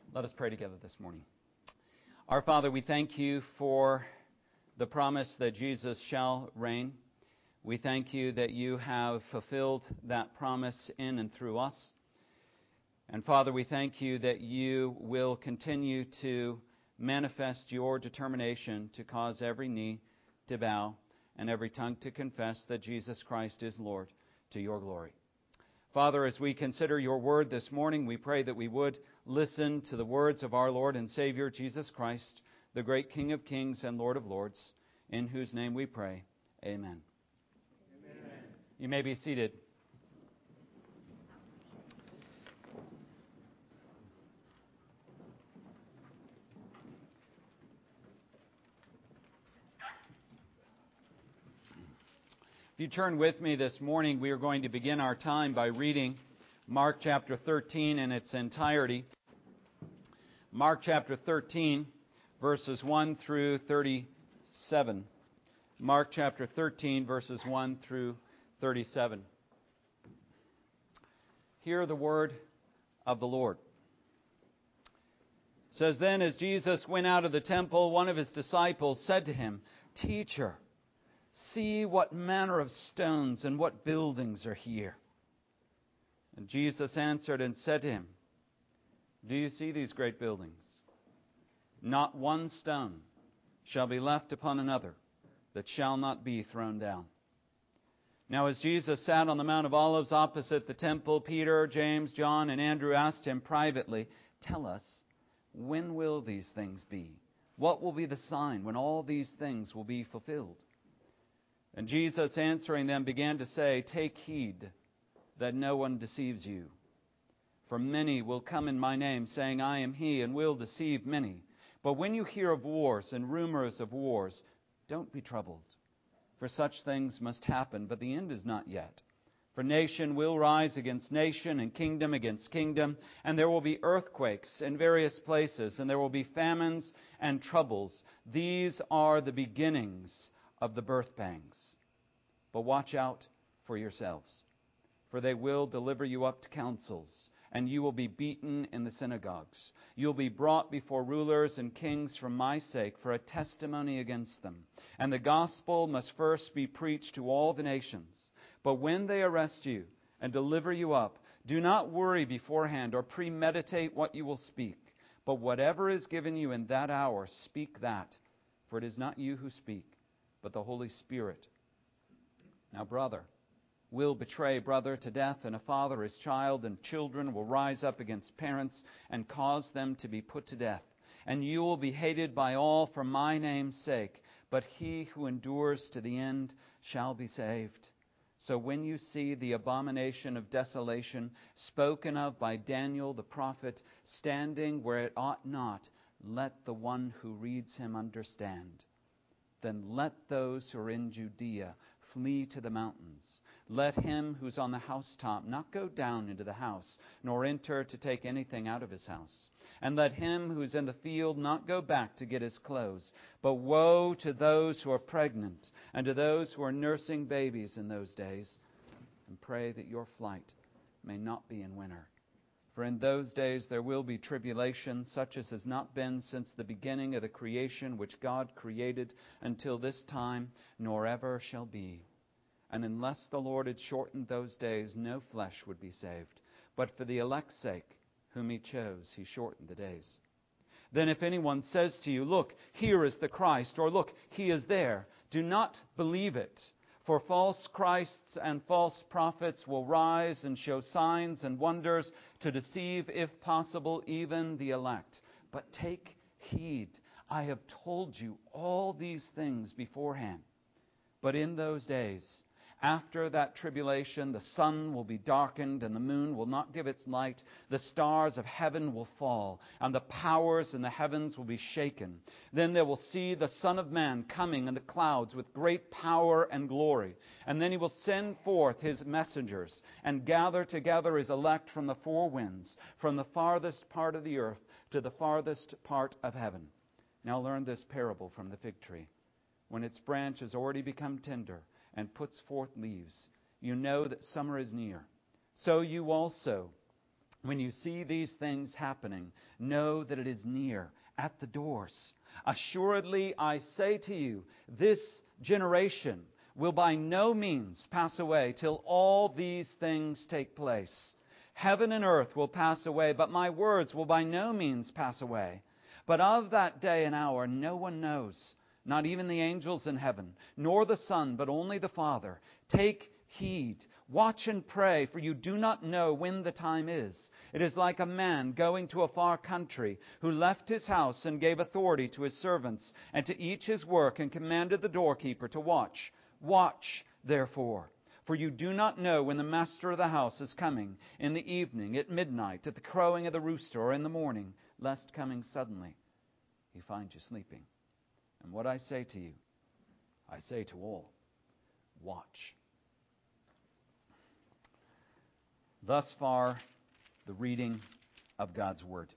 Let us pray together this morning. Our Father, we thank you for the promise that Jesus shall reign. We thank you that you have fulfilled that promise in and through us. And Father, we thank you that you will continue to manifest your determination to cause every knee to bow and every tongue to confess that Jesus Christ is Lord, to your glory. Father, as we consider your word this morning, we pray that we would listen to the words of our Lord and Savior, Jesus Christ, the great King of kings and Lord of lords, in whose name we pray. Amen. Amen. You may be seated. If you turn with me this morning, we are going to begin our time by reading Mark chapter 13 in its entirety. Mark chapter 13, verses 1 through 37. Mark chapter 13, verses 1 through 37. Hear the word of the Lord. It says, "Then as Jesus went out of the temple, one of his disciples said to him, 'Teacher, see what manner of stones and what buildings are here.' And Jesus answered and said to him, 'Do you see these great buildings? Not one stone shall be left upon another that shall not be thrown down.' Now as Jesus sat on the Mount of Olives opposite the temple, Peter, James, John, and Andrew asked him privately, 'Tell us, when will these things be? What will be the sign when all these things will be fulfilled?' And Jesus answering them began to say, 'Take heed that no one deceives you. For many will come in my name, saying, I am he, and will deceive many. But when you hear of wars and rumors of wars, don't be troubled. For such things must happen, but the end is not yet. For nation will rise against nation, and kingdom against kingdom, and there will be earthquakes in various places, and there will be famines and troubles. These are the beginnings of the birth pangs. But watch out for yourselves, for they will deliver you up to councils, and you will be beaten in the synagogues. You'll be brought before rulers and kings for my sake, for a testimony against them. And the gospel must first be preached to all the nations. But when they arrest you and deliver you up, do not worry beforehand or premeditate what you will speak. But whatever is given you in that hour, speak that, for it is not you who speak, but the Holy Spirit. Now brother will betray brother to death, and a father his child, and children will rise up against parents and cause them to be put to death. And you will be hated by all for my name's sake, but he who endures to the end shall be saved. So when you see the abomination of desolation spoken of by Daniel the prophet standing where it ought not, let the one who reads him understand. Then let those who are in Judea flee to the mountains. Let him who's on the housetop not go down into the house, nor enter to take anything out of his house. And let him who's in the field not go back to get his clothes. But woe to those who are pregnant, and to those who are nursing babies in those days. And pray that your flight may not be in winter. For in those days there will be tribulation, such as has not been since the beginning of the creation which God created until this time, nor ever shall be. And unless the Lord had shortened those days, no flesh would be saved. But for the elect's sake, whom he chose, he shortened the days. Then if anyone says to you, 'Look, here is the Christ,' or 'Look, he is there,' do not believe it. For false Christs and false prophets will rise and show signs and wonders to deceive, if possible, even the elect. But take heed, I have told you all these things beforehand. But in those days, after that tribulation, the sun will be darkened, and the moon will not give its light. The stars of heaven will fall, and the powers in the heavens will be shaken. Then they will see the Son of Man coming in the clouds with great power and glory. And then he will send forth his messengers, and gather together his elect from the four winds, from the farthest part of the earth to the farthest part of heaven. Now learn this parable from the fig tree. When its branch has already become tender and puts forth leaves, you know that summer is near. So you also, When you see these things happening, know that it is near, at the doors. Assuredly, I say to you, this generation will by no means pass away till all these things take place. Heaven and earth will pass away, but my words will by no means pass away. But of that day and hour no one knows, not even the angels in heaven, nor the Son, but only the Father. Take heed, watch and pray, for you do not know when the time is. It is like a man going to a far country, who left his house and gave authority to his servants, and to each his work, and commanded the doorkeeper to watch. Watch, therefore, for you do not know when the master of the house is coming, in the evening, at midnight, at the crowing of the rooster, or in the morning, lest coming suddenly he find you sleeping. And what I say to you, I say to all, watch. Thus far, the reading of God's Word.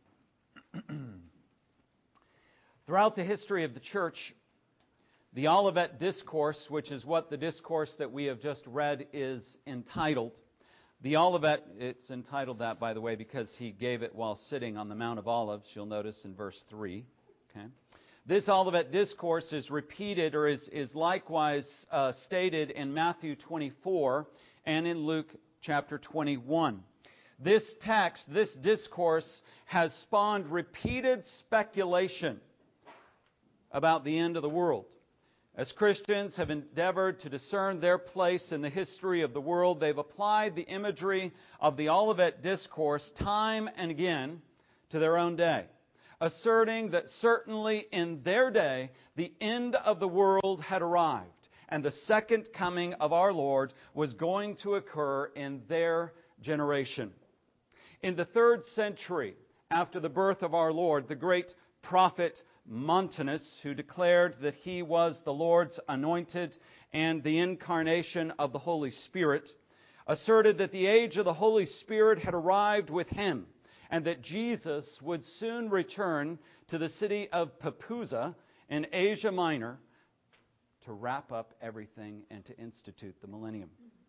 Throughout the history of the church, the Olivet Discourse, which is what the discourse that we have just read is entitled. The Olivet, it's entitled that, by the way, because he gave it while sitting on the Mount of Olives. You'll notice in verse 3. Okay. This Olivet Discourse is repeated or is likewise stated in Matthew 24 and in Luke chapter 21. This text, this discourse, has spawned repeated speculation about the end of the world. As Christians have endeavored to discern their place in the history of the world, they've applied the imagery of the Olivet Discourse time and again to their own day, asserting that certainly in their day the end of the world had arrived, and the second coming of our Lord was going to occur in their generation. In the 3rd century, after the birth of our Lord, the great prophet Montanus, who declared that he was the Lord's anointed and the incarnation of the Holy Spirit, asserted that the age of the Holy Spirit had arrived with him, and that Jesus would soon return to the city of Papusa in Asia Minor to wrap up everything and to institute the millennium.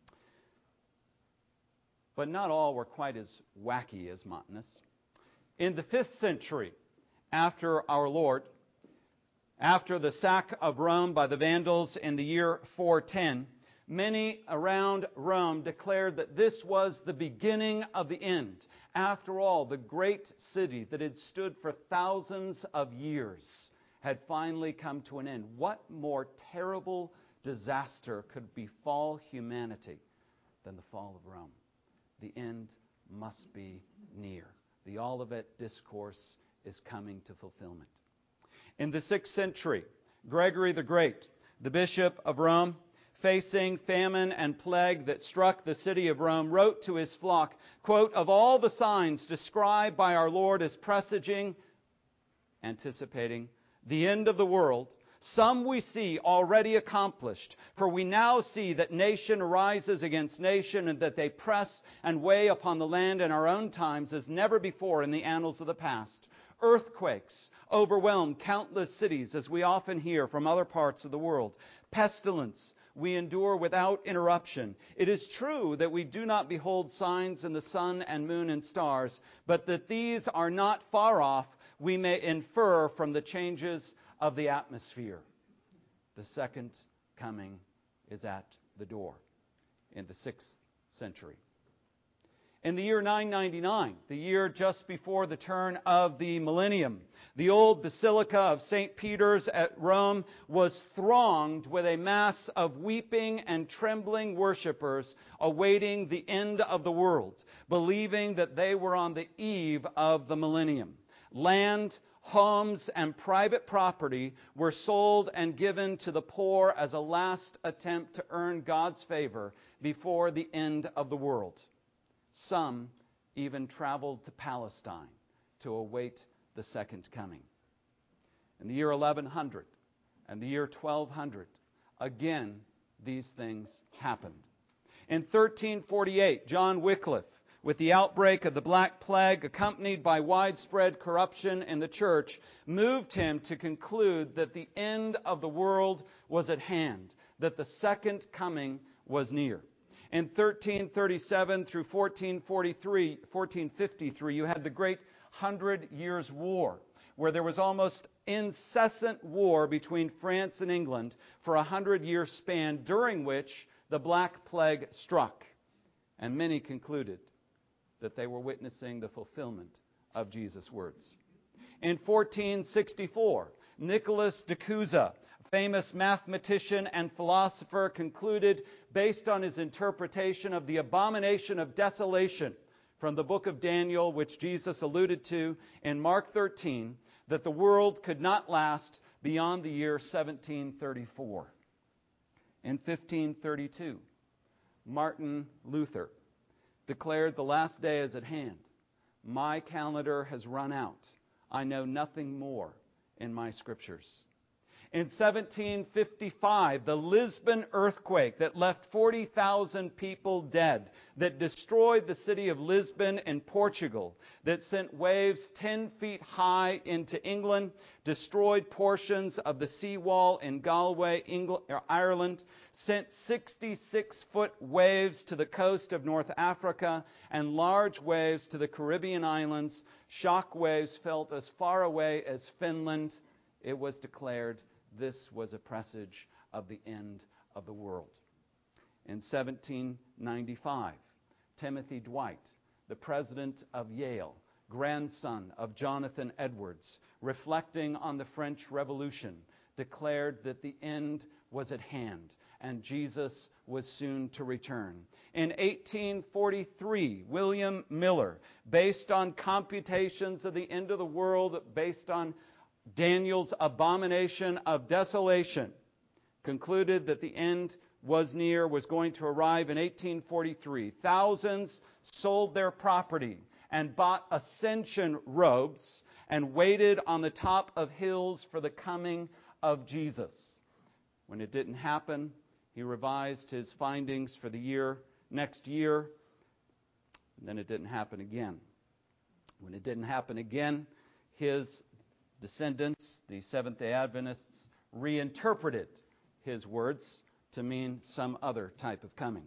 But not all were quite as wacky as Montanus. In the 5th century, after our Lord, after the sack of Rome by the Vandals in the year 410, many around Rome declared that this was the beginning of the end. After all, the great city that had stood for thousands of years had finally come to an end. What more terrible disaster could befall humanity than the fall of Rome? The end must be near. The Olivet Discourse is coming to fulfillment. In the 6th century, Gregory the Great, the Bishop of Rome, facing famine and plague that struck the city of Rome, wrote to his flock, quote, "Of all the signs described by our Lord as presaging, anticipating, the end of the world, some we see already accomplished. For we now see that nation arises against nation, and that they press and weigh upon the land in our own times as never before in the annals of the past. Earthquakes overwhelm countless cities, as we often hear from other parts of the world. Pestilence we endure without interruption. It is true that we do not behold signs in the sun and moon and stars, but that these are not far off, we may infer from the changes of the atmosphere. The second coming is at the door," in the 6th century. In the year 999, the year just before the turn of the millennium, the old Basilica of St. Peter's at Rome was thronged with a mass of weeping and trembling worshippers awaiting the end of the world, believing that they were on the eve of the millennium. Land, homes, and private property were sold and given to the poor as a last attempt to earn God's favor before the end of the world. Some even traveled to Palestine to await the second coming. In the year 1100 and the year 1200, again, these things happened. In 1348, John Wycliffe, with the outbreak of the Black Plague, accompanied by widespread corruption in the church, moved him to conclude that the end of the world was at hand, that the second coming was near. In 1337 through 1453, you had the Great 100 Years' War, where there was almost incessant war between France and England for a 100-year span, during which the Black Plague struck. And many concluded that they were witnessing the fulfillment of Jesus' words. In 1464, Nicolas de Cusa, famous mathematician and philosopher, concluded, based on his interpretation of the abomination of desolation from the book of Daniel, which Jesus alluded to in Mark 13, that the world could not last beyond the year 1734. In 1532, Martin Luther declared, "The last day is at hand. My calendar has run out. I know nothing more in my scriptures." In 1755, the Lisbon earthquake that left 40,000 people dead, that destroyed the city of Lisbon in Portugal, that sent waves 10 feet high into England, destroyed portions of the seawall in Galway, Ireland, sent 66-foot waves to the coast of North Africa, and large waves to the Caribbean islands, shock waves felt as far away as Finland. It was declared this was a presage of the end of the world. In 1795, Timothy Dwight, the president of Yale, grandson of Jonathan Edwards, reflecting on the French Revolution, declared that the end was at hand and Jesus was soon to return. In 1843, William Miller, based on computations of the end of the world, based on Daniel's abomination of desolation, concluded that the end was near, was going to arrive in 1843. Thousands sold their property and bought ascension robes and waited on the top of hills for the coming of Jesus. When it didn't happen, he revised his findings for the next year, and then it didn't happen again. When it didn't happen again, his descendants, the Seventh-day Adventists, reinterpreted his words to mean some other type of coming.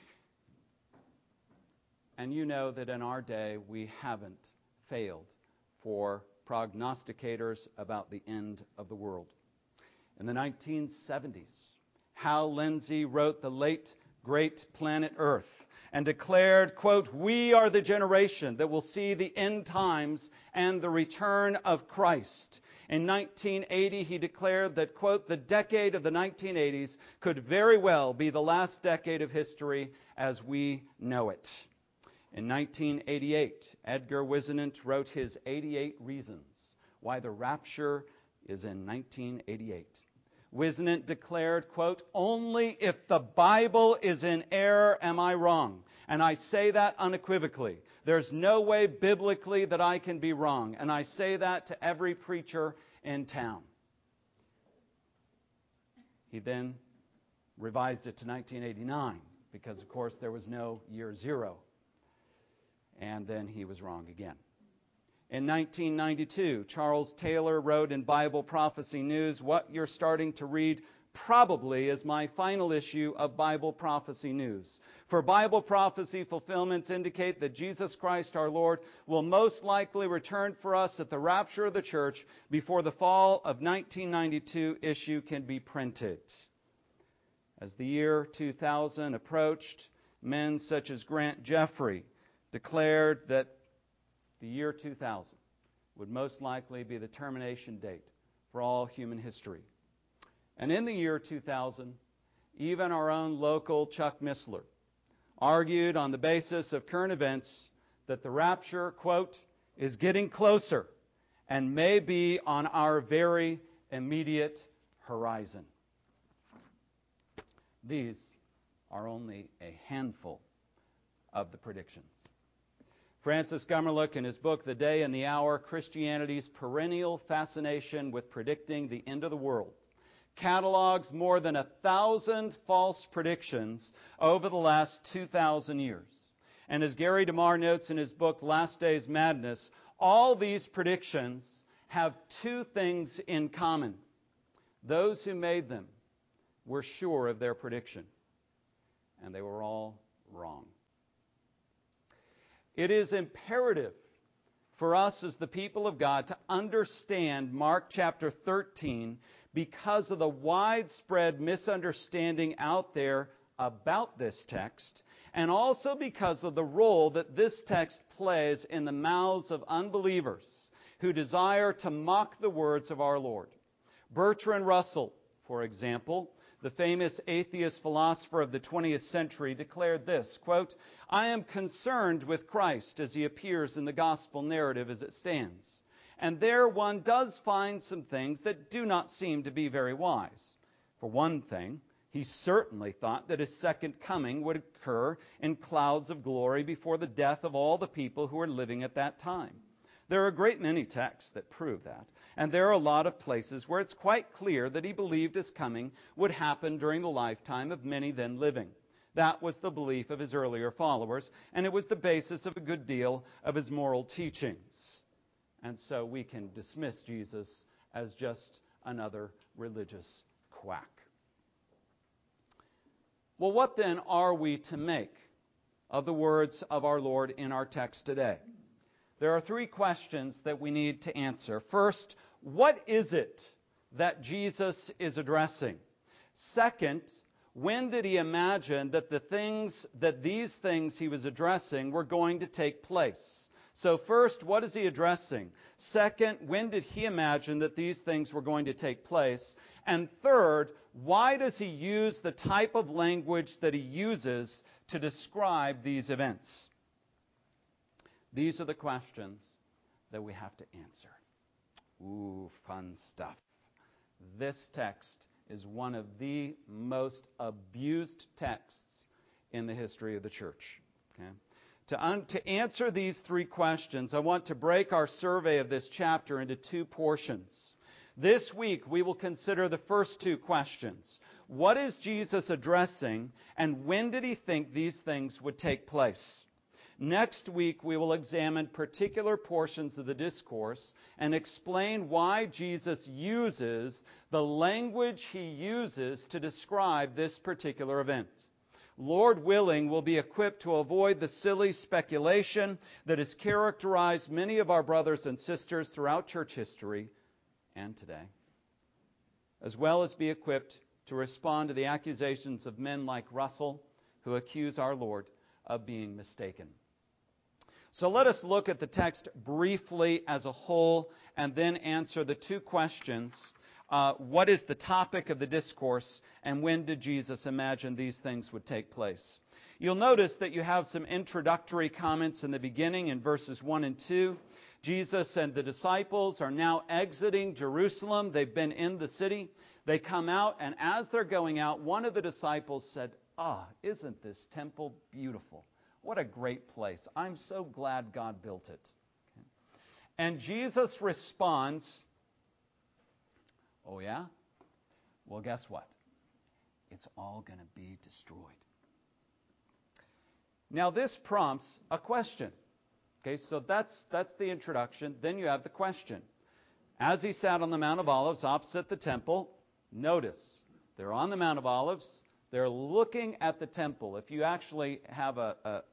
And you know that in our day we haven't failed for prognosticators about the end of the world. In the 1970s, Hal Lindsey wrote The Late Great Planet Earth and declared, quote, "We are the generation that will see the end times and the return of Christ." In 1980, he declared that, quote, "The decade of the 1980s could very well be the last decade of history as we know it." In 1988, Edgar Whisenant wrote his 88 Reasons Why the Rapture is in 1988. Whisenant declared, quote, "Only if the Bible is in error am I wrong. And I say that unequivocally. There's no way biblically that I can be wrong. And I say that to every preacher in town." He then revised it to 1989 because, of course, there was no year zero. And then he was wrong again. In 1992, Charles Taylor wrote in Bible Prophecy News, "What you're starting to read probably is my final issue of Bible Prophecy News. For Bible prophecy fulfillments indicate that Jesus Christ our Lord will most likely return for us at the rapture of the church before the fall of 1992 issue can be printed." As the year 2000 approached, men such as Grant Jeffrey declared that the year 2000 would most likely be the termination date for all human history. And in the year 2000, even our own local Chuck Missler argued on the basis of current events that the rapture, quote, "is getting closer and may be on our very immediate horizon." These are only a handful of the predictions. Francis Gummerlich, in his book, The Day and the Hour, Christianity's Perennial Fascination with Predicting the End of the World, catalogs more than 1,000 false predictions over the last 2,000 years. And as Gary DeMar notes in his book, Last Days Madness, all these predictions have two things in common. Those who made them were sure of their prediction, and they were all wrong. It is imperative for us as the people of God to understand Mark chapter 13 because of the widespread misunderstanding out there about this text, and also because of the role that this text plays in the mouths of unbelievers who desire to mock the words of our Lord. Bertrand Russell, for example, the famous atheist philosopher of the 20th century, declared this, quote, "I am concerned with Christ as he appears in the gospel narrative as it stands. And there one does find some things that do not seem to be very wise. For one thing, he certainly thought that his second coming would occur in clouds of glory before the death of all the people who were living at that time. There are a great many texts that prove that. And there are a lot of places where it's quite clear that he believed his coming would happen during the lifetime of many then living. That was the belief of his earlier followers, and it was the basis of a good deal of his moral teachings." And so we can dismiss Jesus as just another religious quack. Well, what then are we to make of the words of our Lord in our text today? There are three questions that we need to answer. First, what is it that Jesus is addressing? Second, when did he imagine that these things he was addressing were going to take place? So first, what is he addressing? Second, when did he imagine that these things were going to take place? And third, why does he use the type of language that he uses to describe these events? These are the questions that we have to answer. Ooh, fun stuff. This text is one of the most abused texts in the history of the church. Okay? To answer these three questions, I want to break our survey of this chapter into two portions. This week, we will consider the first two questions. What is Jesus addressing, and when did he think these things would take place? Next week, we will examine particular portions of the discourse and explain why Jesus uses the language he uses to describe this particular event. Lord willing, we'll be equipped to avoid the silly speculation that has characterized many of our brothers and sisters throughout church history and today, as well as be equipped to respond to the accusations of men like Russell, who accuse our Lord of being mistaken. So let us look at the text briefly as a whole and then answer the two questions. What is the topic of the discourse, and when did Jesus imagine these things would take place? You'll notice that you have some introductory comments in the beginning in verses 1 and 2. Jesus and the disciples are now exiting Jerusalem. They've been in the city. They come out, and as they're going out, one of the disciples said, isn't this temple beautiful? What a great place. I'm so glad God built it. Okay. And Jesus responds, oh yeah? Well, guess what? It's all going to be destroyed. Now this prompts a question. Okay, so that's the introduction. Then you have the question. As he sat on the Mount of Olives opposite the temple, notice, they're on the Mount of Olives. They're looking at the temple. If you actually have a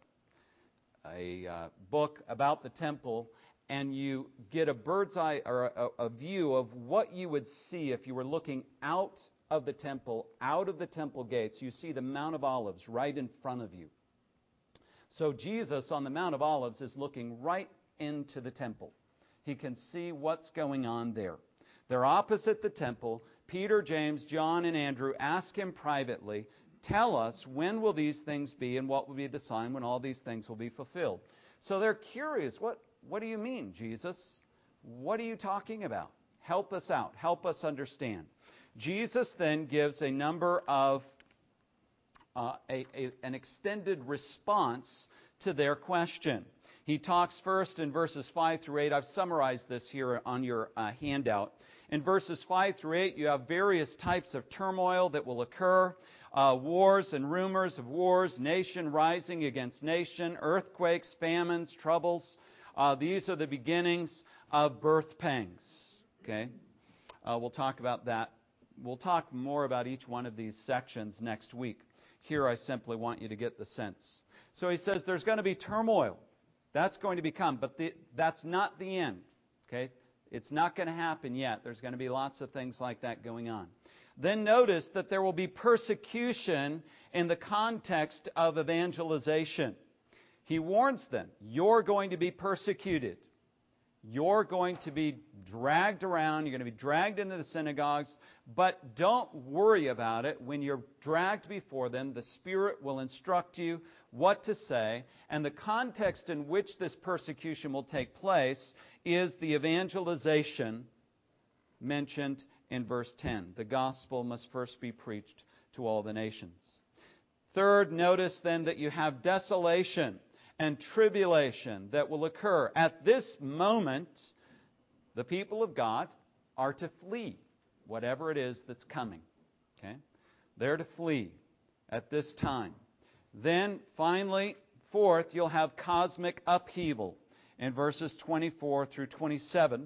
book about the temple and you get a bird's eye or a view of what you would see if you were looking out of the temple gates, you see the Mount of Olives right in front of you. So Jesus on the Mount of Olives is looking right into the temple. He can see what's going on there. They're opposite the temple. Peter, James, John, and Andrew ask him privately, tell us, when will these things be and what will be the sign when all these things will be fulfilled? So they're curious. What do you mean, Jesus? What are you talking about? Help us out. Help us understand. Jesus then gives a number of an extended response to their question. He talks first in verses 5 through 8. I've summarized this here on your handout. In verses 5 through 8, you have various types of turmoil that will occur. Wars and rumors of wars, nation rising against nation, earthquakes, famines, troubles. These are the beginnings of birth pangs. Okay? We'll talk about that. We'll talk more about each one of these sections next week. Here I simply want you to get the sense. So he says there's going to be turmoil. That's going to become, but that's not the end. Okay? It's not going to happen yet. There's going to be lots of things like that going on. Then notice that there will be persecution in the context of evangelization. He warns them, you're going to be persecuted. You're going to be dragged around. You're going to be dragged into the synagogues. But don't worry about it. When you're dragged before them, the Spirit will instruct you what to say. And the context in which this persecution will take place is the evangelization mentioned in verse 10. The gospel must first be preached to all the nations. Third, notice then that you have desolation and tribulation that will occur. At this moment, the people of God are to flee whatever it is that's coming. Okay? They're to flee at this time. Then, finally, fourth, you'll have cosmic upheaval in verses 24 through 27.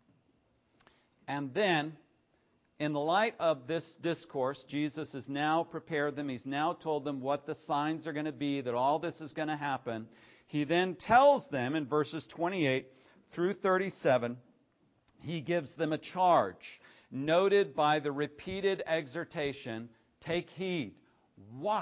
And then, in the light of this discourse, Jesus has now prepared them. He's now told them what the signs are going to be, that all this is going to happen. He then tells them in verses 28 through 37, he gives them a charge, noted by the repeated exhortation, take heed, watch,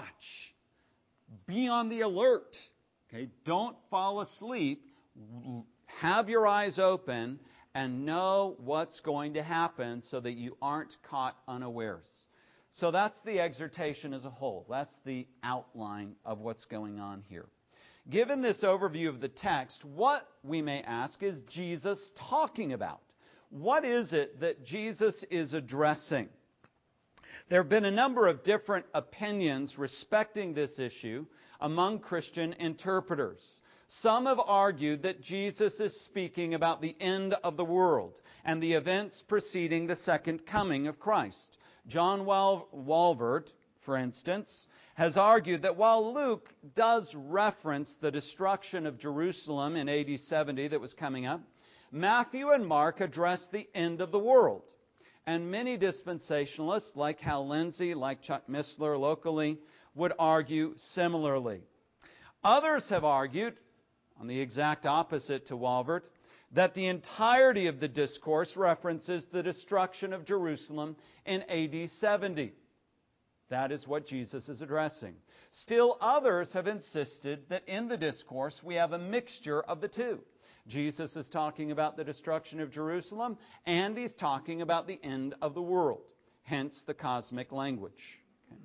be on the alert. Okay? Don't fall asleep. Have your eyes open and know what's going to happen so that you aren't caught unawares. So that's the exhortation as a whole. That's the outline of what's going on here. Given this overview of the text, what we may ask is Jesus talking about? What is it that Jesus is addressing? There have been a number of different opinions respecting this issue among Christian interpreters. Some have argued that Jesus is speaking about the end of the world and the events preceding the second coming of Christ. John Walvoord, for instance, has argued that while Luke does reference the destruction of Jerusalem in AD 70 that was coming up, Matthew and Mark address the end of the world. And many dispensationalists, like Hal Lindsey, like Chuck Missler locally, would argue similarly. Others have argued, on the exact opposite to Walvoord, that the entirety of the discourse references the destruction of Jerusalem in AD 70. That is what Jesus is addressing. Still others have insisted that in the discourse we have a mixture of the two. Jesus is talking about the destruction of Jerusalem, and he's talking about the end of the world, hence the cosmic language. Okay.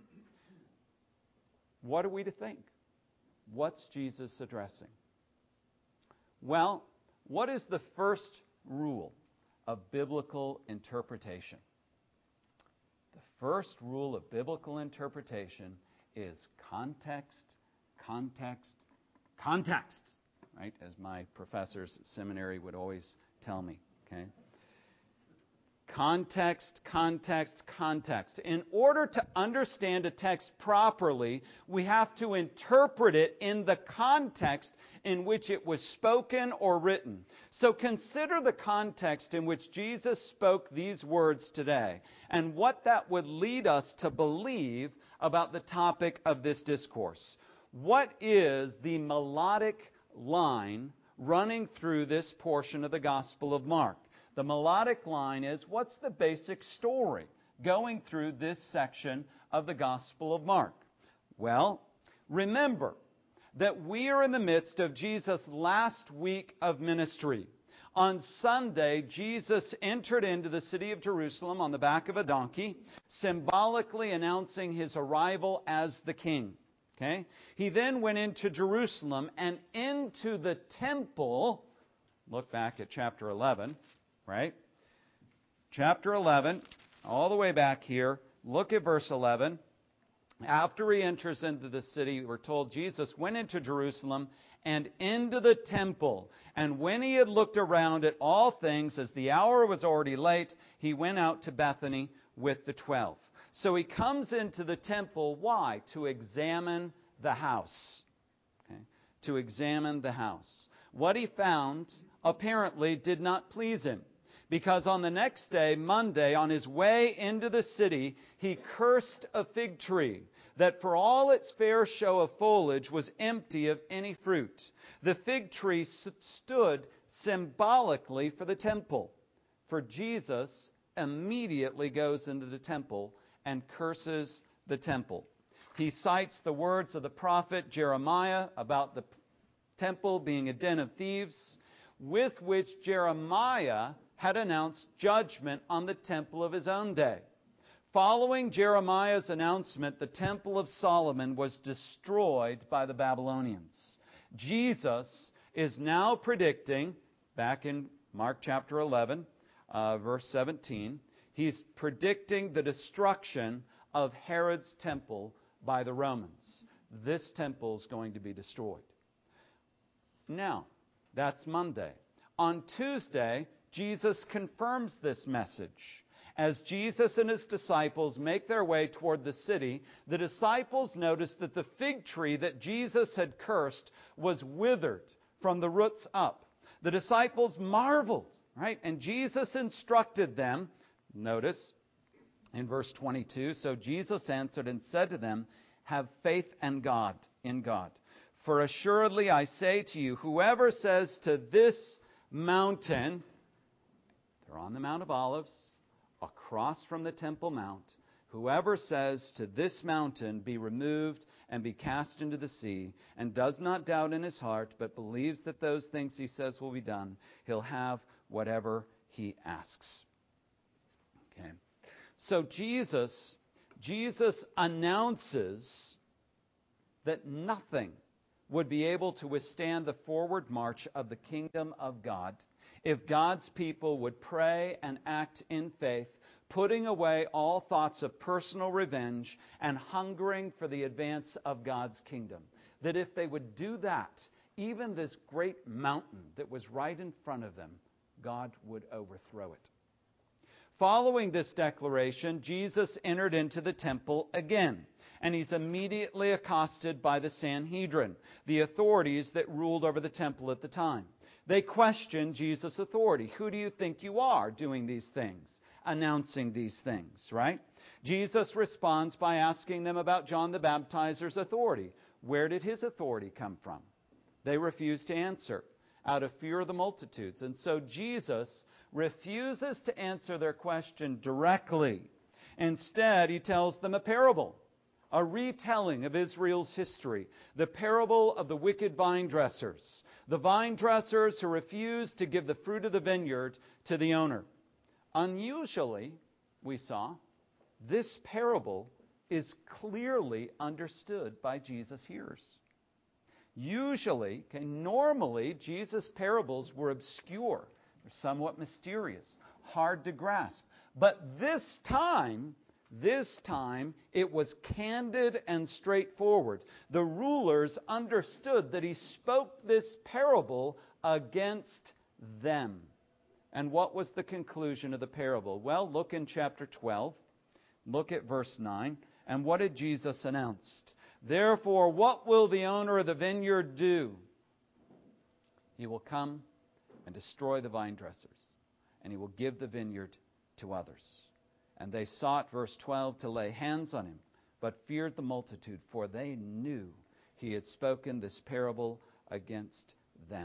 What are we to think? What's Jesus addressing? Well, what is the first rule of biblical interpretation? The first rule of biblical interpretation is context, context, context. Right? As my professors at seminary would always tell me. Okay? Context, context, context. In order to understand a text properly, we have to interpret it in the context in which it was spoken or written. So consider the context in which Jesus spoke these words today and what that would lead us to believe about the topic of this discourse. What is the melodic line running through this portion of the Gospel of Mark? The melodic line is, what's the basic story going through this section of the Gospel of Mark? Well, remember that we are in the midst of Jesus' last week of ministry. On Sunday, Jesus entered into the city of Jerusalem on the back of a donkey, symbolically announcing his arrival as the king. Okay? He then went into Jerusalem and into the temple. Look back at chapter 11, right? Chapter 11, all the way back here. Look at verse 11. After he enters into the city, we're told Jesus went into Jerusalem and into the temple. And when he had looked around at all things, as the hour was already late, he went out to Bethany with the 12. So he comes into the temple. Why? To examine the house. Okay? To examine the house. What he found apparently did not please him, because on the next day, Monday, on his way into the city, he cursed a fig tree that for all its fair show of foliage was empty of any fruit. The fig tree stood symbolically for the temple. For Jesus immediately goes into the temple and curses the temple. He cites the words of the prophet Jeremiah about the temple being a den of thieves, with which Jeremiah had announced judgment on the temple of his own day. Following Jeremiah's announcement, the temple of Solomon was destroyed by the Babylonians. Jesus is now predicting, back in Mark chapter 11, verse 17, he's predicting the destruction of Herod's temple by the Romans. This temple is going to be destroyed. Now, that's Monday. On Tuesday, Jesus confirms this message. As Jesus and his disciples make their way toward the city, the disciples noticed that the fig tree that Jesus had cursed was withered from the roots up. The disciples marveled, right? And Jesus instructed them. Notice in verse 22, so Jesus answered and said to them, have faith in God. For assuredly I say to you, whoever says to this mountain, they're on the Mount of Olives, across from the Temple Mount, whoever says to this mountain, be removed and be cast into the sea, and does not doubt in his heart, but believes that those things he says will be done, he'll have whatever he asks. Okay. So Jesus announces that nothing would be able to withstand the forward march of the kingdom of God if God's people would pray and act in faith, putting away all thoughts of personal revenge and hungering for the advance of God's kingdom. That if they would do that, even this great mountain that was right in front of them, God would overthrow it. Following this declaration, Jesus entered into the temple again, and he's immediately accosted by the Sanhedrin, the authorities that ruled over the temple at the time. They question Jesus' authority. Who do you think you are doing these things, announcing these things, right? Jesus responds by asking them about John the Baptizer's authority. Where did his authority come from? They refuse to answer out of fear of the multitudes. And so Jesus refuses to answer their question directly. Instead, he tells them a parable, a retelling of Israel's history, the parable of the wicked vine dressers, the vine dressers who refused to give the fruit of the vineyard to the owner. Unusually, we saw, this parable is clearly understood by Jesus' hearers. Normally, Jesus' parables were obscure, somewhat mysterious, hard to grasp. But this time, it was candid and straightforward. The rulers understood that he spoke this parable against them. And what was the conclusion of the parable? Well, look in chapter 12. Look at verse 9. And what did Jesus announce? Therefore, what will the owner of the vineyard do? He will come and destroy the vine dressers, and he will give the vineyard to others. And they sought, verse 12, to lay hands on him, but feared the multitude, for they knew he had spoken this parable against them.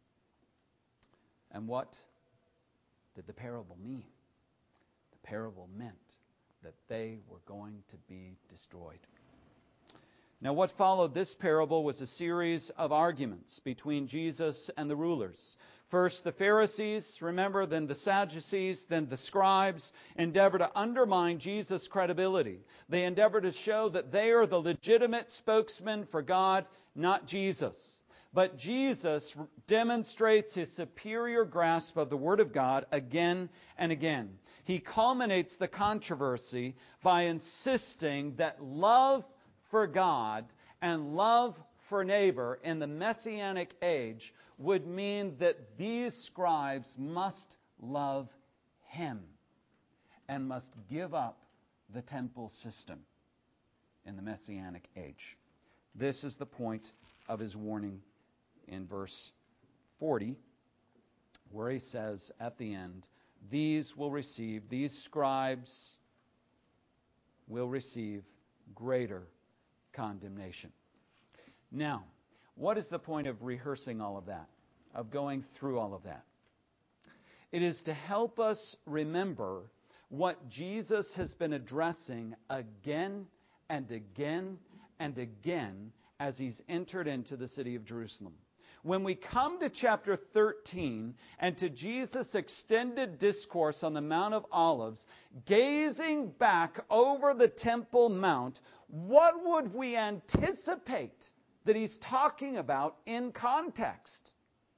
And what did the parable mean? The parable meant that they were going to be destroyed. Now, what followed this parable was a series of arguments between Jesus and the rulers. First, the Pharisees, remember, then the Sadducees, then the scribes, endeavor to undermine Jesus' credibility. They endeavor to show that they are the legitimate spokesman for God, not Jesus. But Jesus demonstrates his superior grasp of the Word of God again and again. He culminates the controversy by insisting that love for God and love for neighbor in the Messianic age would mean that these scribes must love him and must give up the temple system in the Messianic age. This is the point of his warning in verse 40, where he says at the end, these scribes will receive greater condemnation. Now, what is the point of rehearsing all of that, of going through all of that? It is to help us remember what Jesus has been addressing again and again and again as He's entered into the city of Jerusalem. When we come to chapter 13 and to Jesus' extended discourse on the Mount of Olives, gazing back over the Temple Mount, what would we anticipate that He's talking about in context?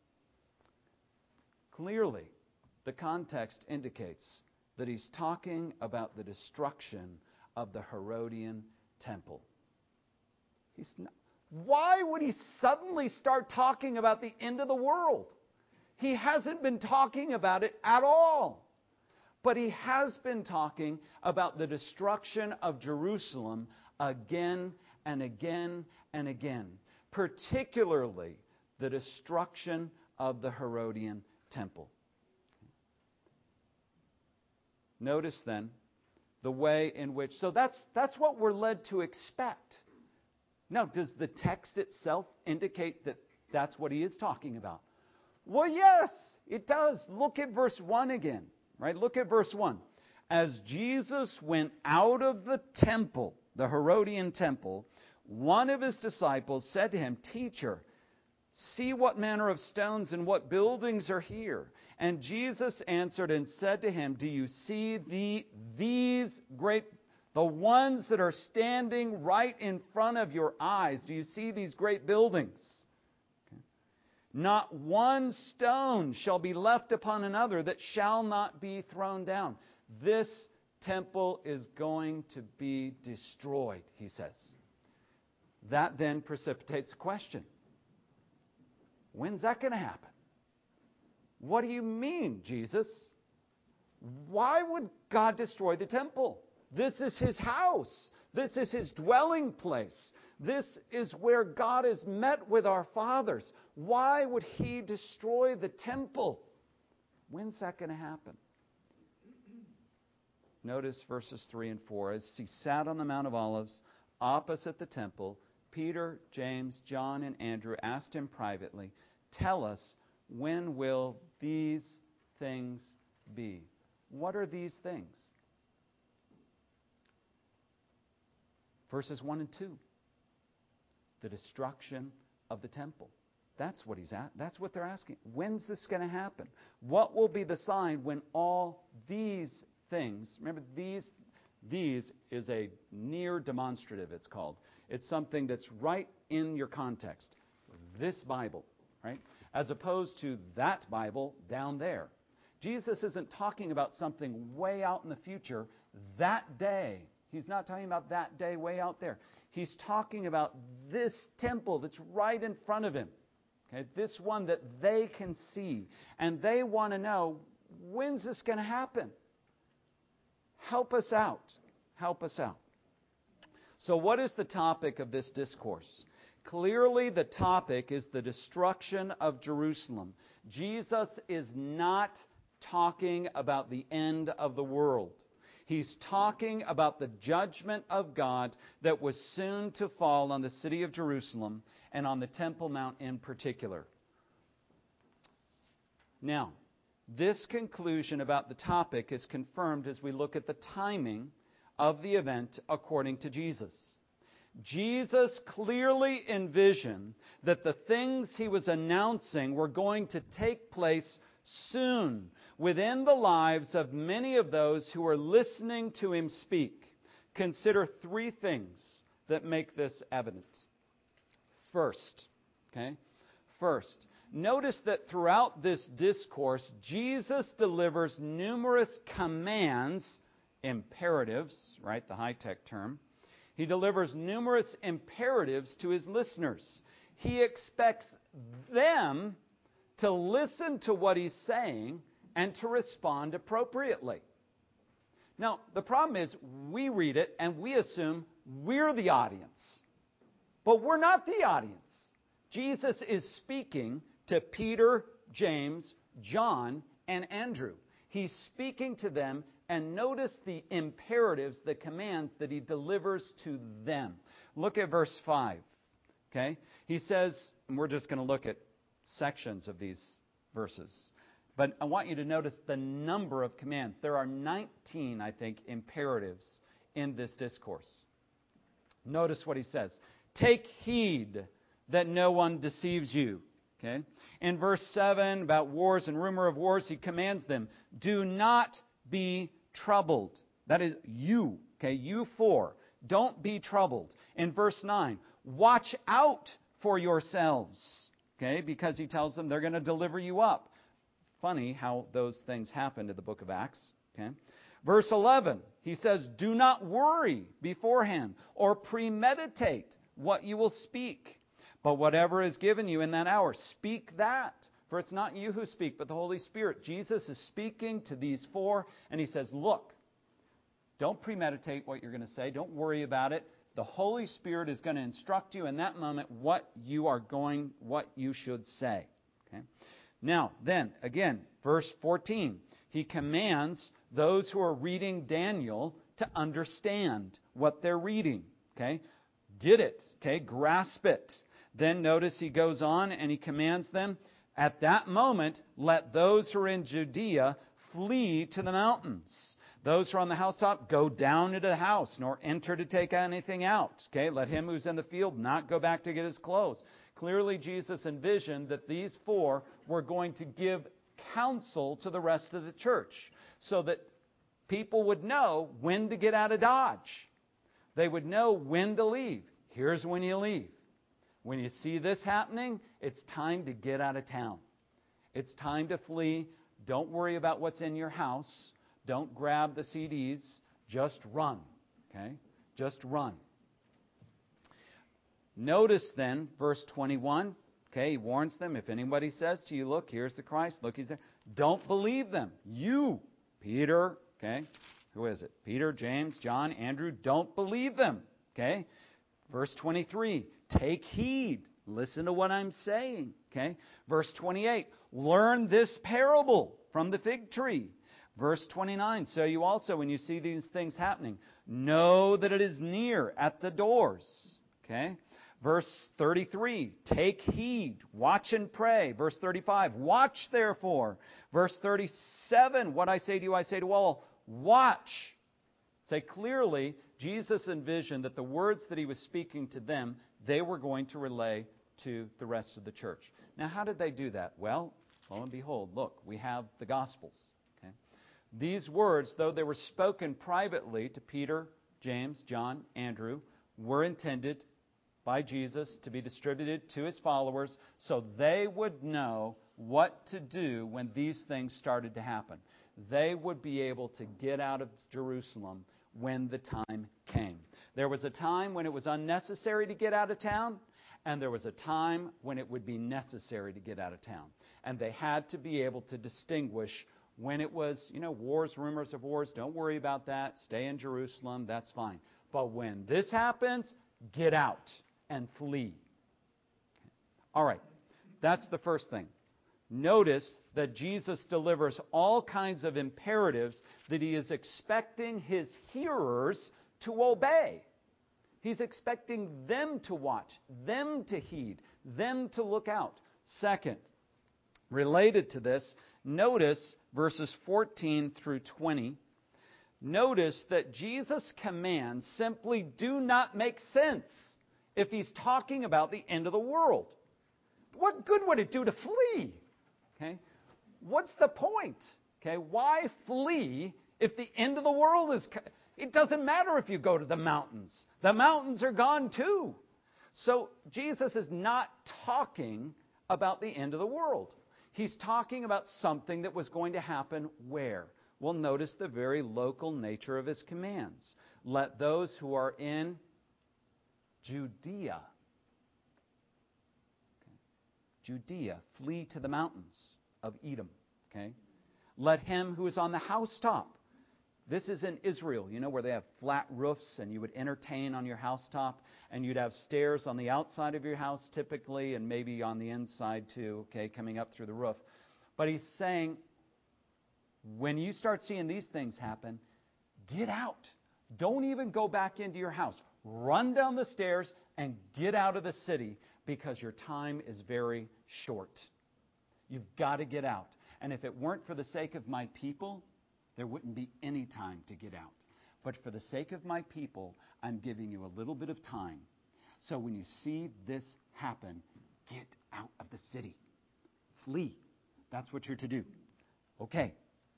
Clearly, the context indicates that He's talking about the destruction of the Herodian temple. Why would He suddenly start talking about the end of the world? He hasn't been talking about it at all. But He has been talking about the destruction of Jerusalem again and again and again. Particularly the destruction of the Herodian temple. Notice then the way in which... So that's what we're led to expect. Now, does the text itself indicate that that's what He is talking about? Well, yes, it does. Look at verse 1 again. Right? Look at verse 1. As Jesus went out of the temple, the Herodian temple, one of His disciples said to Him, "Teacher, see what manner of stones and what buildings are here." And Jesus answered and said to him, "Do you see these great, the ones that are standing right in front of your eyes? Do you see these great buildings? Okay. Not one stone shall be left upon another that shall not be thrown down." This temple is going to be destroyed, He says. That then precipitates a question. When's that going to happen? What do you mean, Jesus? Why would God destroy the temple? This is His house. This is His dwelling place. This is where God has met with our fathers. Why would He destroy the temple? When's that going to happen? Notice verses 3 and 4. As He sat on the Mount of Olives opposite the temple, Peter, James, John, and Andrew asked Him privately, "Tell us, when will these things be?" What are these things? Verses 1 and 2. The destruction of the temple. That's what he's at. That's what they're asking. When's this going to happen? What will be the sign when all these things... Remember, these is a near demonstrative, it's called. It's something that's right in your context. This Bible, right? As opposed to that Bible down there. Jesus isn't talking about something way out in the future, that day. He's not talking about that day way out there. He's talking about this temple that's right in front of Him. Okay? This one that they can see. And they want to know, when's this going to happen? Help us out. Help us out. So what is the topic of this discourse? Clearly the topic is the destruction of Jerusalem. Jesus is not talking about the end of the world. He's talking about the judgment of God that was soon to fall on the city of Jerusalem and on the Temple Mount in particular. Now, this conclusion about the topic is confirmed as we look at the timing of the event according to Jesus. Jesus clearly envisioned that the things He was announcing were going to take place soon within the lives of many of those who are listening to Him speak. Consider three things that make this evident. First, notice that throughout this discourse, Jesus delivers numerous commands, imperatives, right, the high-tech term. He delivers numerous imperatives to His listeners. He expects them to listen to what He's saying and to respond appropriately. Now, the problem is we read it and we assume we're the audience. But we're not the audience. Jesus is speaking to Peter, James, John, and Andrew. He's speaking to them, and notice the imperatives, the commands that He delivers to them. Look at verse 5. Okay? He says, and we're just going to look at sections of these verses. But I want you to notice the number of commands. There are 19, I think, imperatives in this discourse. Notice what he says. Take heed that no one deceives you. Okay? In verse 7, about wars and rumor of wars, he commands them, do not be troubled. That is you. Okay? You four. Don't be troubled. In verse 9, watch out for yourselves. Okay? Because he tells them they're going to deliver you up. Funny how those things happened in the book of Acts. Okay? Verse 11, he says, do not worry beforehand or premeditate what you will speak. But whatever is given you in that hour, speak that. For it's not you who speak, but the Holy Spirit. Jesus is speaking to these four, and he says, look, don't premeditate what you're going to say. Don't worry about it. The Holy Spirit is going to instruct you in that moment what you should say. Okay? Now, then, again, verse 14. He commands those who are reading Daniel to understand what they're reading. Okay? Get it. Okay? Grasp it. Then notice he goes on and he commands them, at that moment, let those who are in Judea flee to the mountains. Those who are on the housetop, go down into the house, nor enter to take anything out. Okay? Let him who's in the field not go back to get his clothes. Clearly, Jesus envisioned that these four were going to give counsel to the rest of the church so that people would know when to get out of Dodge. They would know when to leave. Here's when you leave. When you see this happening, it's time to get out of town. It's time to flee. Don't worry about what's in your house. Don't grab the CDs. Just run. Okay? Just run. Notice then, verse 21. Okay, he warns them, if anybody says to you, look, here's the Christ, look, he's there. Don't believe them. You, Peter, okay, who is it? Peter, James, John, Andrew, don't believe them. Okay? Verse 23, take heed. Listen to what I'm saying. Okay? Verse 28, learn this parable from the fig tree. Verse 29, so you also, when you see these things happening, know that it is near at the doors. Okay? Verse 33, take heed, watch and pray. Verse 35, watch therefore. Verse 37, what I say to you, I say to all, watch. Say clearly, Jesus envisioned that the words that he was speaking to them, they were going to relay to the rest of the church. Now, how did they do that? Well, lo and behold, look, we have the Gospels. Okay? These words, though they were spoken privately to Peter, James, John, Andrew, were intended by Jesus to be distributed to his followers so they would know what to do when these things started to happen. They would be able to get out of Jerusalem when the time came. There was a time when it was unnecessary to get out of town, and there was a time when it would be necessary to get out of town. And they had to be able to distinguish when it was, wars, rumors of wars, don't worry about that, stay in Jerusalem, that's fine. But when this happens, get out and flee. All right, that's the first thing. Notice that Jesus delivers all kinds of imperatives that he is expecting his hearers to obey. He's expecting them to watch, them to heed, them to look out. Second, related to this, notice verses 14 through 20. Notice that Jesus' commands simply do not make sense if he's talking about the end of the world. What good would it do to flee? Okay? What's the point? Okay? Why flee if the end of the world is... It doesn't matter if you go to the mountains. The mountains are gone too. So Jesus is not talking about the end of the world. He's talking about something that was going to happen where? Well, notice the very local nature of his commands. Let those who are in Judea, Judea, flee to the mountains of Edom. Okay? Let him who is on the housetop. This is in Israel, where they have flat roofs and you would entertain on your housetop, and you'd have stairs on the outside of your house typically, and maybe on the inside too, okay, coming up through the roof. But he's saying, when you start seeing these things happen, get out. Don't even go back into your house. run down the stairs and get out of the city because your time is very short. You've got to get out. And if it weren't for the sake of my people, there wouldn't be any time to get out. But for the sake of my people, I'm giving you a little bit of time. So when you see this happen, get out of the city. Flee. That's what you're to do. Okay.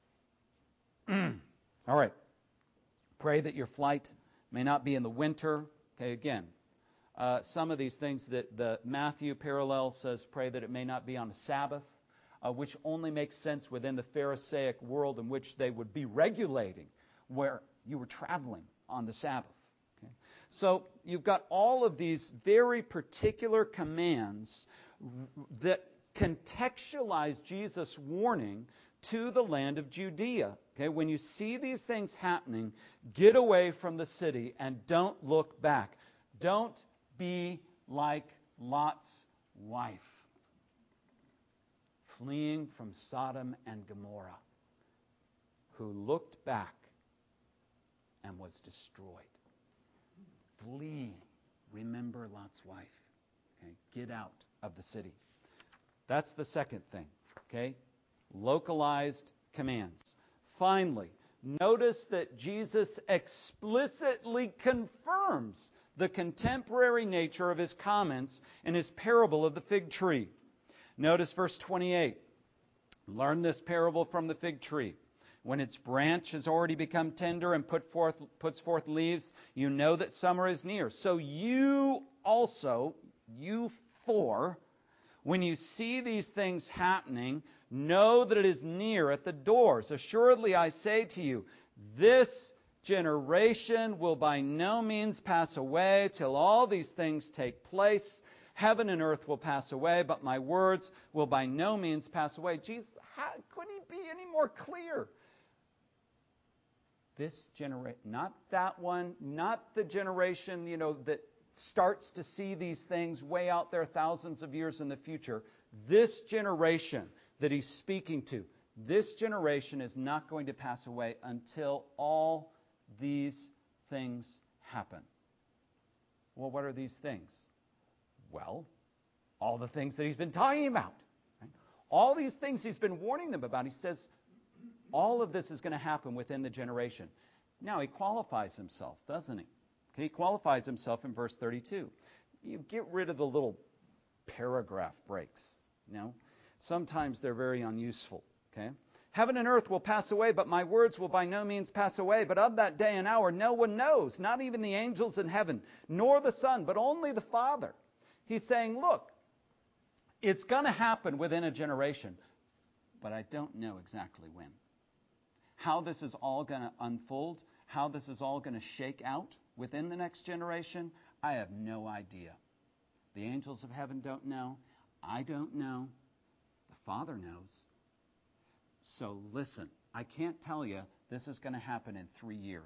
All right. Pray that your flight may not be in the winter. Okay, again, some of these things that the Matthew parallel says, pray that it may not be on a Sabbath, which only makes sense within the Pharisaic world in which they would be regulating where you were traveling on the Sabbath. Okay? So you've got all of these very particular commands that contextualize Jesus' warning to the land of Judea. Okay, when you see these things happening, get away from the city and don't look back. Don't be like Lot's wife, fleeing from Sodom and Gomorrah, who looked back and was destroyed. Flee. Remember Lot's wife. Okay, get out of the city. That's the second thing. Okay, localized commands. Finally, notice that Jesus explicitly confirms the contemporary nature of his comments in his parable of the fig tree. Notice verse 28. Learn this parable from the fig tree. When its branch has already become tender and puts forth leaves, you know that summer is near. So you also, when you see these things happening, know that it is near at the doors. Assuredly, I say to you, this generation will by no means pass away till all these things take place. Heaven and earth will pass away, but my words will by no means pass away. Jesus, how could he be any more clear? This generation, not that one, not the generation, that starts to see these things way out there thousands of years in the future. This generation that he's speaking to, this generation is not going to pass away until all these things happen. Well, what are these things? Well, all the things that he's been talking about. Right? All these things he's been warning them about. He says, all of this is going to happen within the generation. Now, he qualifies himself, doesn't he? Okay, he qualifies himself in verse 32. You get rid of the little paragraph breaks. Sometimes they're very unuseful. Okay? Heaven and earth will pass away, but my words will by no means pass away. But of that day and hour no one knows, not even the angels in heaven, nor the Son, but only the Father. He's saying, look, it's going to happen within a generation, but I don't know exactly when. How this is all going to unfold, how this is all going to shake out within the next generation, I have no idea. The angels of heaven don't know. I don't know. The Father knows. So listen, I can't tell you this is going to happen in 3 years.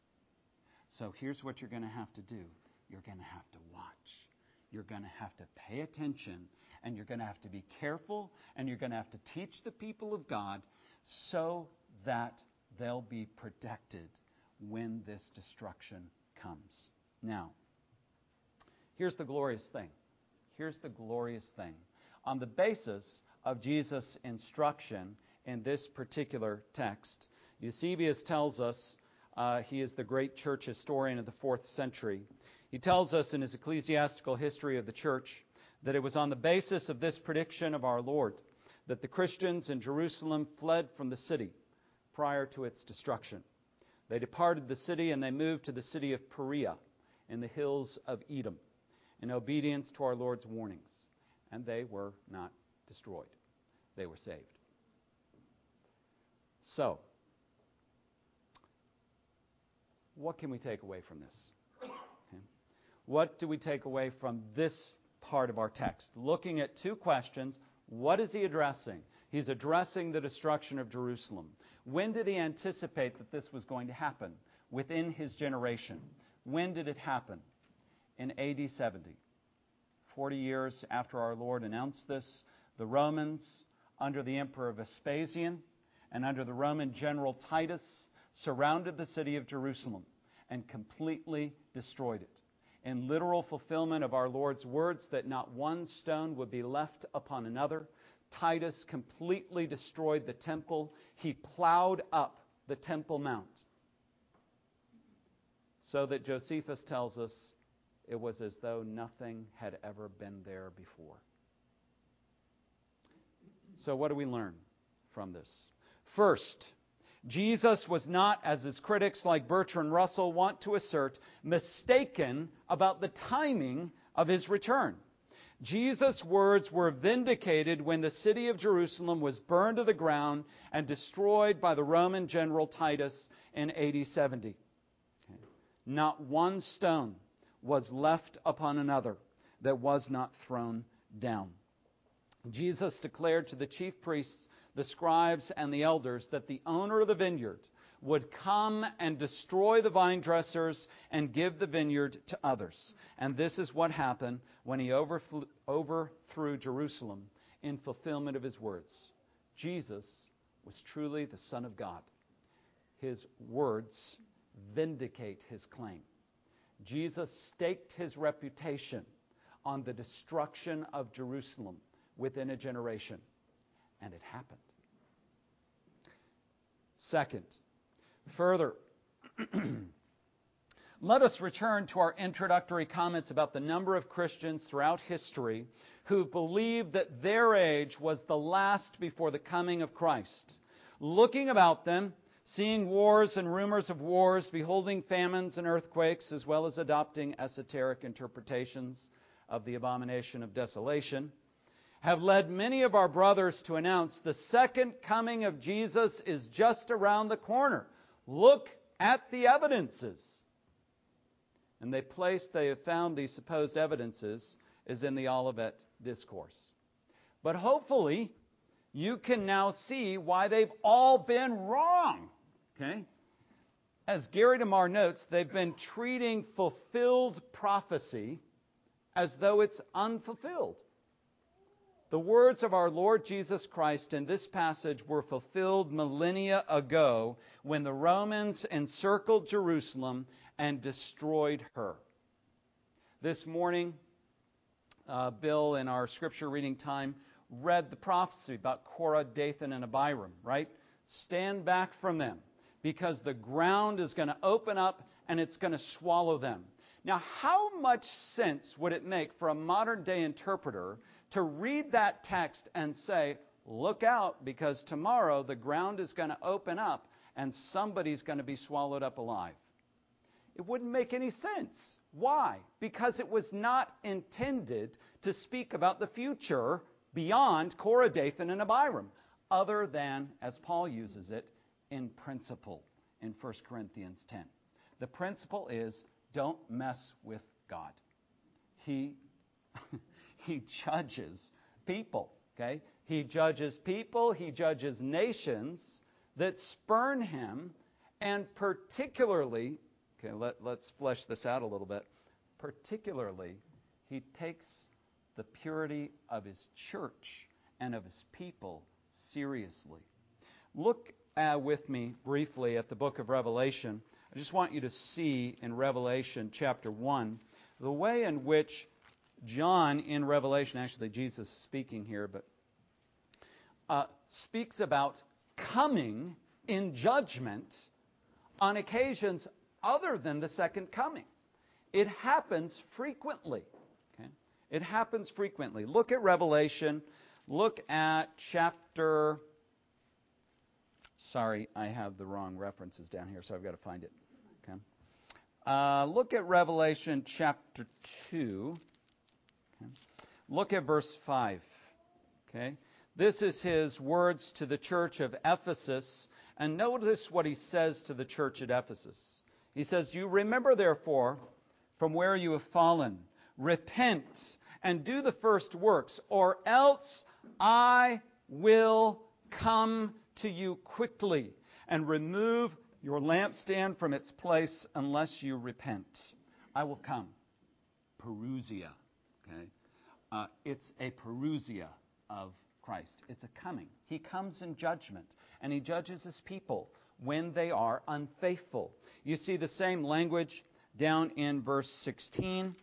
So here's what you're going to have to do. You're going to have to watch. You're going to have to pay attention, and you're going to have to be careful, and you're going to have to teach the people of God so that they'll be protected when this destruction comes. Now, here's the glorious thing. Here's the glorious thing. On the basis of Jesus' instruction in this particular text, Eusebius tells us, he is the great church historian of the 4th century. He tells us in his ecclesiastical history of the church that it was on the basis of this prediction of our Lord that the Christians in Jerusalem fled from the city prior to its destruction. They departed the city and they moved to the city of Perea in the hills of Edom in obedience to our Lord's warnings. And they were not destroyed. They were saved. So, what can we take away from this? Okay. What do we take away from this part of our text? Looking at two questions. What is he addressing? He's addressing the destruction of Jerusalem. When did he anticipate that this was going to happen? Within his generation. When did it happen? In AD 70. 40 years after our Lord announced this, the Romans, under the Emperor Vespasian and under the Roman general Titus, surrounded the city of Jerusalem and completely destroyed it. in literal fulfillment of our Lord's words that not one stone would be left upon another. Titus completely destroyed the temple. He plowed up the Temple Mount, so that Josephus tells us it was as though nothing had ever been there before. So what do we learn from this? First, Jesus was not, as his critics like Bertrand Russell want to assert, mistaken about the timing of his return. Jesus' words were vindicated when the city of Jerusalem was burned to the ground and destroyed by the Roman general Titus in AD 70. Not one stone was left upon another that was not thrown down. Jesus declared to the chief priests, the scribes, and the elders that the owner of the vineyard would come and destroy the vine dressers and give the vineyard to others. And this is what happened when he overthrew Jerusalem in fulfillment of his words. Jesus was truly the Son of God. His words vindicate his claim. Jesus staked his reputation on the destruction of Jerusalem within a generation, and it happened. Second, further, let us return to our introductory comments about the number of Christians throughout history who believed that their age was the last before the coming of Christ. Looking about them, seeing wars and rumors of wars, beholding famines and earthquakes, as well as adopting esoteric interpretations of the abomination of desolation, have led many of our brothers to announce the second coming of Jesus is just around the corner. Look at the evidences. And they have found these supposed evidences is in the Olivet Discourse. But hopefully, you can now see why they've all been wrong. Okay? As Gary DeMar notes, they've been treating fulfilled prophecy as though it's unfulfilled. The words of our Lord Jesus Christ in this passage were fulfilled millennia ago when the Romans encircled Jerusalem and destroyed her. This morning, Bill, in our scripture reading time, read the prophecy about Korah, Dathan, and Abiram, right? Stand back from them, because the ground is going to open up and it's going to swallow them. Now, how much sense would it make for a modern-day interpreter to read that text and say, look out, because tomorrow the ground is going to open up and somebody's going to be swallowed up alive? It wouldn't make any sense. Why? Because it was not intended to speak about the future beyond Korah, Dathan, and Abiram, other than, as Paul uses it, in principle in 1 Corinthians 10. The principle is, don't mess with God. He judges people, okay? He judges people, he judges nations that spurn him, and particularly, okay, let's flesh this out a little bit. Particularly, he takes the purity of his church and of his people seriously. Look with me briefly at the book of Revelation. I just want you to see in Revelation chapter 1 the way in which John in Revelation, actually Jesus is speaking here, but speaks about coming in judgment on occasions other than the second coming. It happens frequently. Okay? It happens frequently. Look at Revelation. Look at chapter... Sorry, I have the wrong references down here, so I've got to find it. Okay? Look at Revelation chapter 2. Okay? Look at verse 5. Okay? This is his words to the church of Ephesus. And notice what he says to the church at Ephesus. He says, "You remember, therefore, from where you have fallen. Repent and do the first works, or else I will come to you quickly and remove your lampstand from its place unless you repent." I will come. Parousia. Okay? It's a parousia of Christ. It's a coming. He comes in judgment, and he judges his people when they are unfaithful. You see the same language Down in verse 16,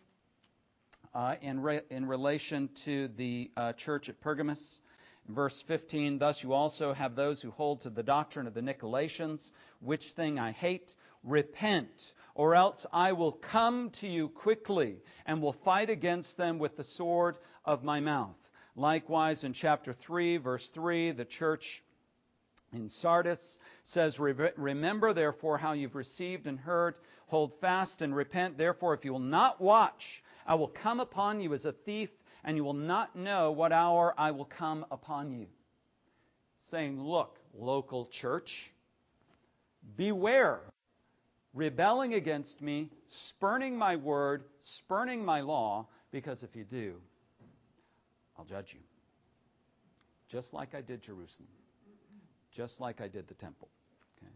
in relation to the church at Pergamos. In verse 15, thus you also have those who hold to the doctrine of the Nicolaitans, which thing I hate. Repent, or else I will come to you quickly and will fight against them with the sword of my mouth. Likewise, in chapter 3, verse 3, the church in Sardis says, remember therefore how you've received and heard, hold fast and repent. Therefore, if you will not watch, I will come upon you as a thief, and you will not know what hour I will come upon you. Saying, look, local church, beware, rebelling against me, spurning my word, spurning my law, because if you do, I'll judge you. Just like I did Jerusalem. Just like I did the temple. Okay.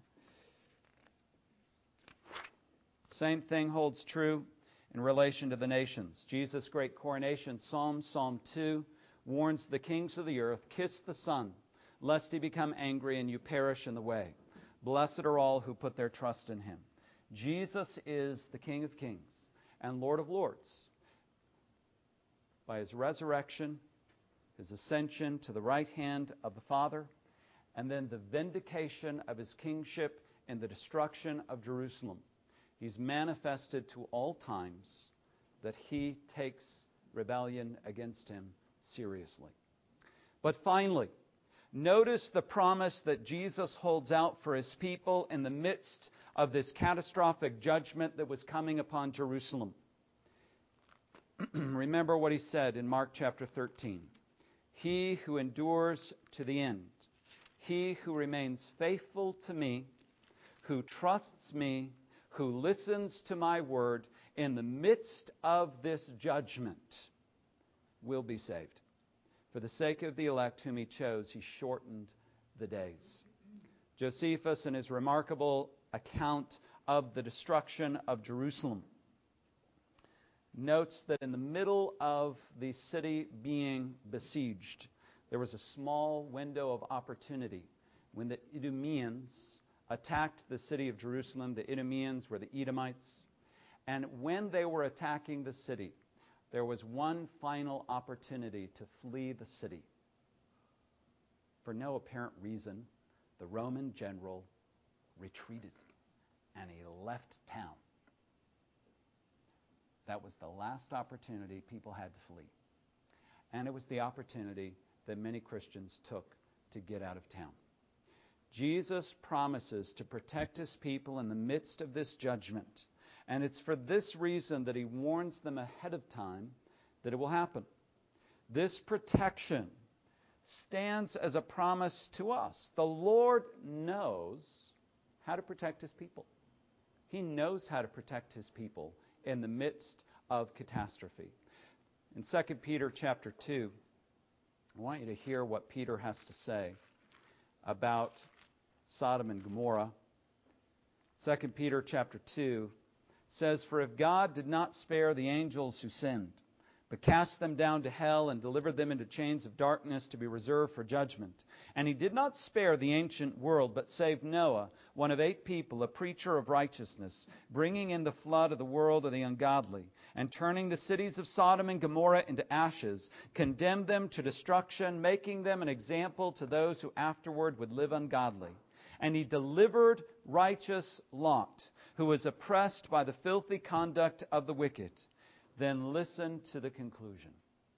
Same thing holds true in relation to the nations. Jesus' great coronation psalm, Psalm 2, warns the kings of the earth, kiss the Son, lest he become angry and you perish in the way. Blessed are all who put their trust in him. Jesus is the King of kings and Lord of lords. By his resurrection, his ascension to the right hand of the Father, and then the vindication of his kingship in the destruction of Jerusalem. He's manifested to all times that he takes rebellion against him seriously. But finally, notice the promise that Jesus holds out for his people in the midst of this catastrophic judgment that was coming upon Jerusalem. Remember what he said in Mark chapter 13. He who endures to the end, he who remains faithful to me, who trusts me, who listens to my word in the midst of this judgment will be saved. For the sake of the elect whom he chose, he shortened the days. Josephus, in his remarkable account of the destruction of Jerusalem, notes that in the middle of the city being besieged, there was a small window of opportunity when the Idumeans attacked the city of Jerusalem. The Idumeans were the Edomites. And when they were attacking the city, there was one final opportunity to flee the city. For no apparent reason, the Roman general retreated and he left town. That was the last opportunity people had to flee. And it was the opportunity that many Christians took to get out of town. Jesus promises to protect his people in the midst of this judgment. And it's for this reason that he warns them ahead of time that it will happen. This protection stands as a promise to us. The Lord knows how to protect his people. He knows how to protect his people in the midst of catastrophe. In 2 Peter chapter 2, I want you to hear what Peter has to say about Sodom and Gomorrah. 2 Peter chapter 2 says, for if God did not spare the angels who sinned, but cast them down to hell and delivered them into chains of darkness to be reserved for judgment. And he did not spare the ancient world, but saved Noah, one of 8 people, a preacher of righteousness, bringing in the flood of the world of the ungodly, and turning the cities of Sodom and Gomorrah into ashes, condemned them to destruction, making them an example to those who afterward would live ungodly. And he delivered righteous Lot, who was oppressed by the filthy conduct of the wicked. Then listen to the conclusion.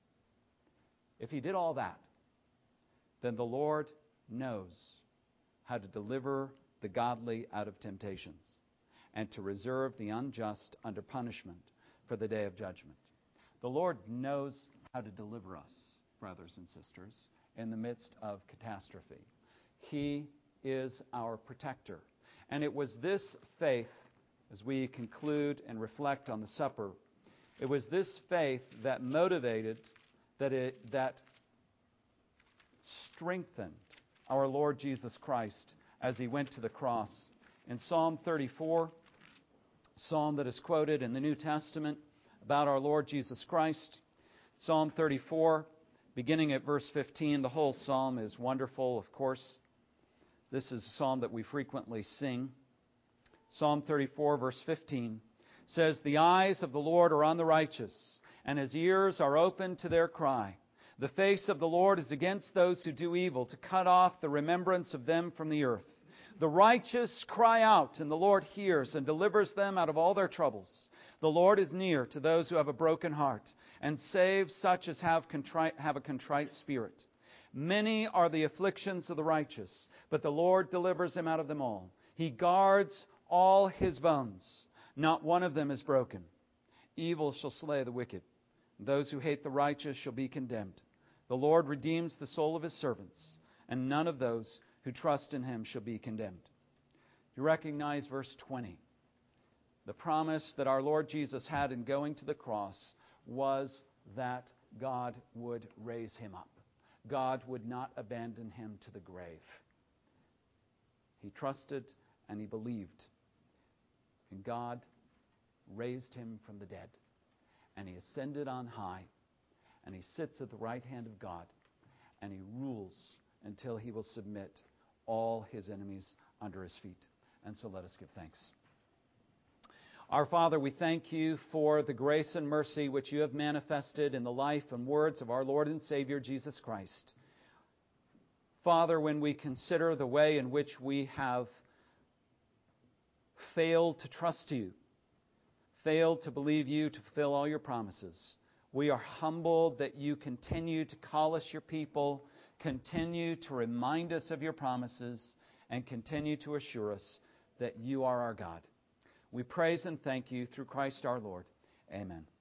If he did all that, then the Lord knows how to deliver the godly out of temptations and to reserve the unjust under punishment for the day of judgment. The Lord knows how to deliver us, brothers and sisters, in the midst of catastrophe. He is our protector. And it was this faith, as we conclude and reflect on the supper, it was this faith that motivated, that strengthened our Lord Jesus Christ as he went to the cross. In Psalm 34, psalm that is quoted in the New Testament about our Lord Jesus Christ, Psalm 34, beginning at verse 15, the whole psalm is wonderful, of course. This is a psalm that we frequently sing. Psalm 34, verse 15 says, "The eyes of the Lord are on the righteous, and His ears are open to their cry. The face of the Lord is against those who do evil, to cut off the remembrance of them from the earth. The righteous cry out, and the Lord hears and delivers them out of all their troubles. The Lord is near to those who have a broken heart, and saves such as have a contrite spirit. Many are the afflictions of the righteous, but the Lord delivers him out of them all. He guards all his bones. Not one of them is broken. Evil shall slay the wicked. Those who hate the righteous shall be condemned. The Lord redeems the soul of His servants, and none of those who trust in Him shall be condemned." You recognize verse 20. The promise that our Lord Jesus had in going to the cross was that God would raise Him up. God would not abandon Him to the grave. He trusted and he believed. And God raised Him from the dead. And He ascended on high. And He sits at the right hand of God. And He rules until He will submit all His enemies under His feet. And so let us give thanks. Our Father, we thank You for the grace and mercy which You have manifested in the life and words of our Lord and Savior Jesus Christ. Father, when we consider the way in which we have failed to trust You, failed to believe You to fulfill all Your promises, we are humbled that You continue to call us Your people, continue to remind us of Your promises, and continue to assure us that You are our God. We praise and thank You through Christ our Lord. Amen.